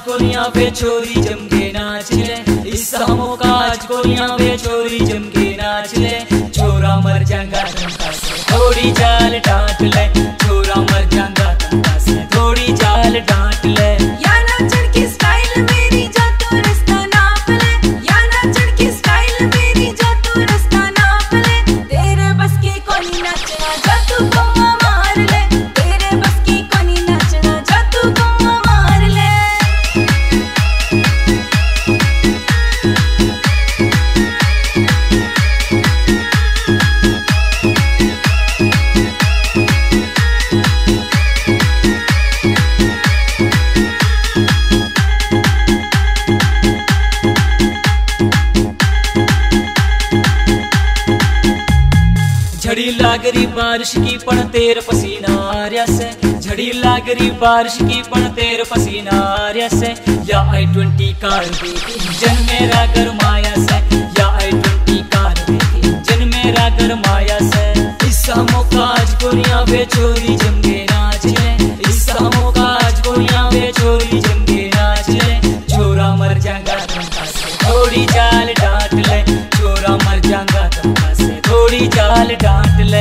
गोलियां वे छोरी जम के नाच ले, इस हमो काज गोलियां वे छोरी जम के नाच ले। छोरा मर जाएगा तमका से थोड़ी चाल डांट ले, छोरा मर जाएगा तमका से थोड़ी चाल डांट ले। या नाचन की स्टाइल मेरी जा तू रास्ता नाप ले, या नाचन की स्टाइल मेरी जा तू रास्ता नाप ले। तेरे बस की कोनी नाचना जा तू गौवा मार ले, तेरे बस की कोनी नाचना जा तू गौवा मार ले। झड़ी लागरी बारिश की पण तेर पसीना आ रहा से, झड़ी लागरी बारिश की पण तेर पसीना आ रहा से। या i20 कार देखी जन मेरा गरमाया से, या i20 कार देखी जन मेरा गरमाया से। इस हमो काज गोलियां वे छोरी जम के नाच ले, इस हमो काज गोलियां वे छोरी जम के नाच ले। छोरा मर जाएगा तमका से थोड़ी चाल डांट ले, छोरा मर जाएगा तमका से थोड़ी चाल डांट ले।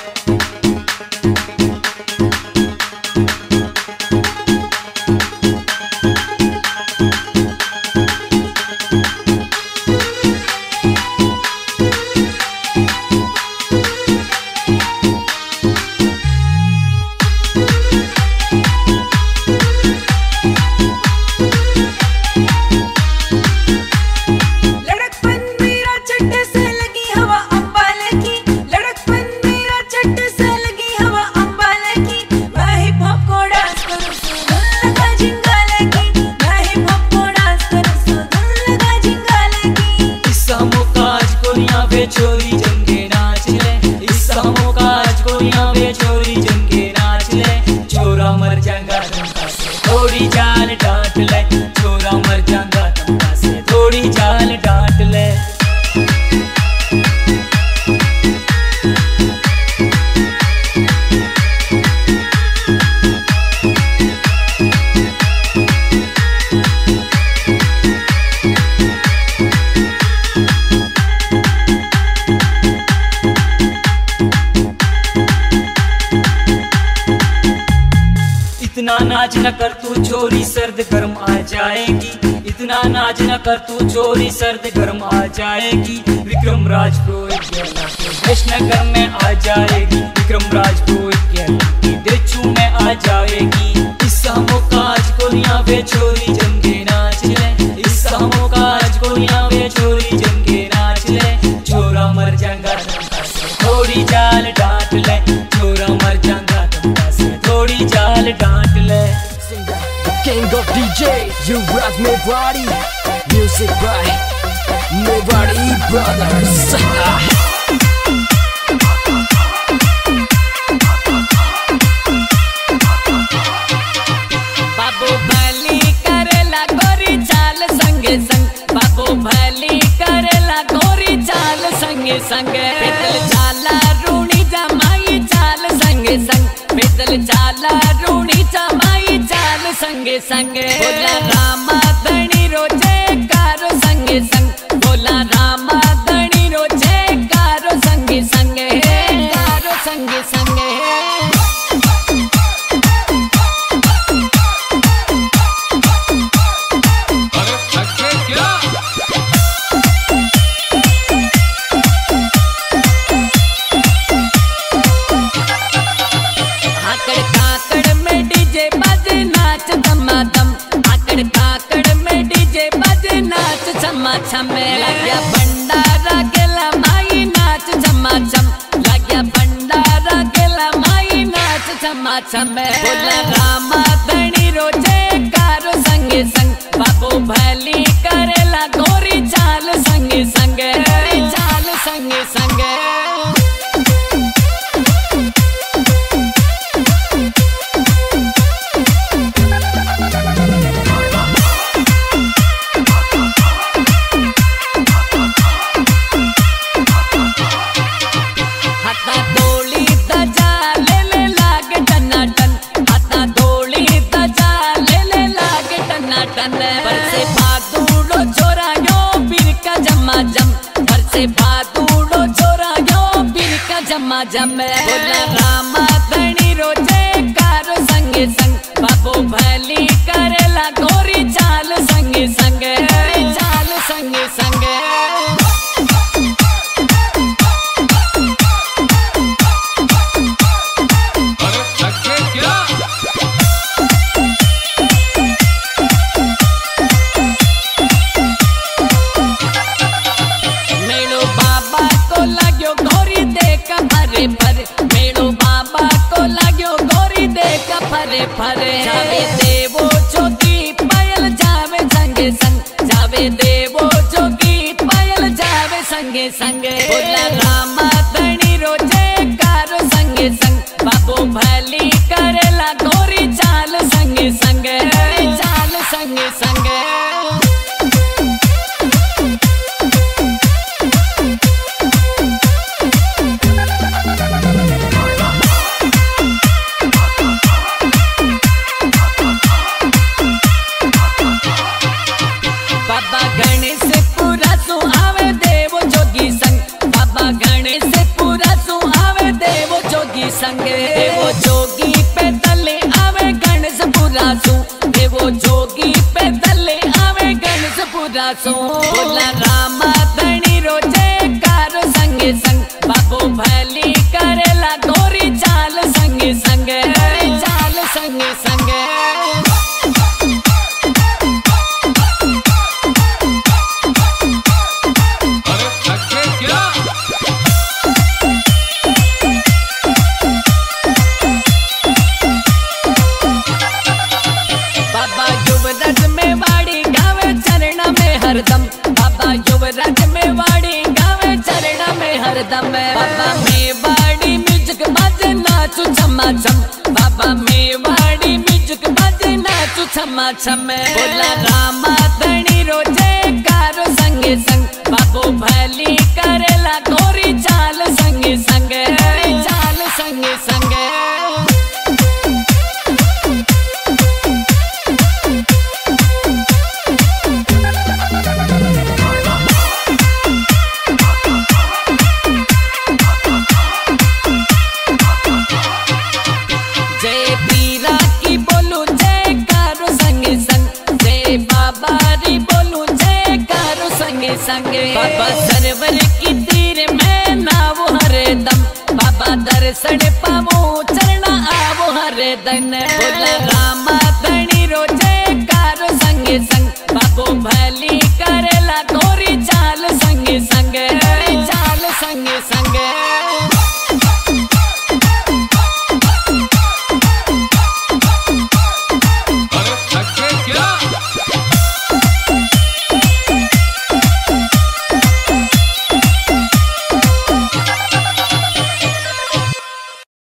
लड़कपन मेरा चट्ट से लगी हवा अंबाले की, लड़कपन मेरा चट्ट से लगी हवा अंबाले की। मैं हिप हॉप को डांस करूं सो धुन लगा जिंगाले की, मैं हिप हॉप को डांस करूं सो धुन लगा जिंगाले की। इस हमो काज गोलियां वे छोरी जम के नाच ले, इस हमो काज गोलियां वे छोरी जम के नाच ले। छोरा मर जाएगा तमका से थोड़ी चाल डांट ले, छोरा मर जाएगा तमका से थोड़ी चाल डांट ले। इतना नाच न कर तू छोरी सर्द गर्म आ जाएगी, इतना नाच न कर तू छोरी सर्द गर्म आ जाएगी। विक्रम राज पुरोहित कहला के वैष्णगर में आ जाएगी, विक्रम राज पुरोहित कहला के देचू में आ जाएगी। इस हमो काज गोलियां वे छोरी जम के नाच ले, इस हमो काज गोलियां वे छोरी जम के नाच ले। छोरा मर जाएगा तमका से थोड़ी चाल डांट ले, छोरा मर जाएगा तमका से थोड़ी चाल डांट ले। King of DJs, you rock me body. Music by Nobody Brothers. बाबू भली करेला गोरी चाल संगे संग, बाबू भली करेला गोरी चाल संगे संग। पैदल चाला रूणी जमाई चाल संगे संग, पैदल चाला रूणी जमाई चाल संगे संग। बोला रामा धनी रोजे कारो संगे संग, बोला रामा धनी रोजे कारो संगे संग, कारो संगे संग। आकड़ काकड़ में डीजे बज नाच धमाधम, आकड़ काकड़ में डीजे बज नाच छमा छम। लग्या भंडारा गेला माई नाच छमा छम, लग्या भंडारा गेला माई नाच छमा छम। बोला रामा धनी रोजे कारो संगे संग, बाबू भली करेला गोरी चाल संगे संग, चाल संगे संग। टन भादूड़ो छोरा यो बीर का जमा जम घर से भादूड़ो छोरा यो बीर का जमा जम बोला रामा धनी रोजे कारो संगे संग बाबू भली करेला गोरी चाल संगे संगे चाल संगे संगे फरे जावे देवो जोगी पायल जावे संगे संग जावे देवो जोगी पायल जावे संगे संगे बोला रामा धनी रोजे कारो संगे संग बाबू भली करेला गोरी चाल संगे संगे चाल संगे संगे संगे देवो जोगी पे तले आवे गणेश पुरासू देवो जोगी पे तले आवे गणेश पुरासू बोला रामा धनी रोजे कारो संगे संग बाबू भली करेला गोरी चाल संगे संगे चाल संगे संगे बाबा युवराज में वाड़ी गावे चरणा में हरदम बाबा मेवाड़ी म्यूजिक बाजे नाचू छमा छम बाबा मेवाड़ी म्यूजिक बाजे नाचू छमा छम बोला रामा धनी रोजे कारो संगे संग बाबू भली करेला गोरी चाल संगे संगे चाल संगे संगे संगे बाबा सरवर की तीर में नाव हरे दम बाबा दर्शन पावो चरणा आवो हरे दन बोला राम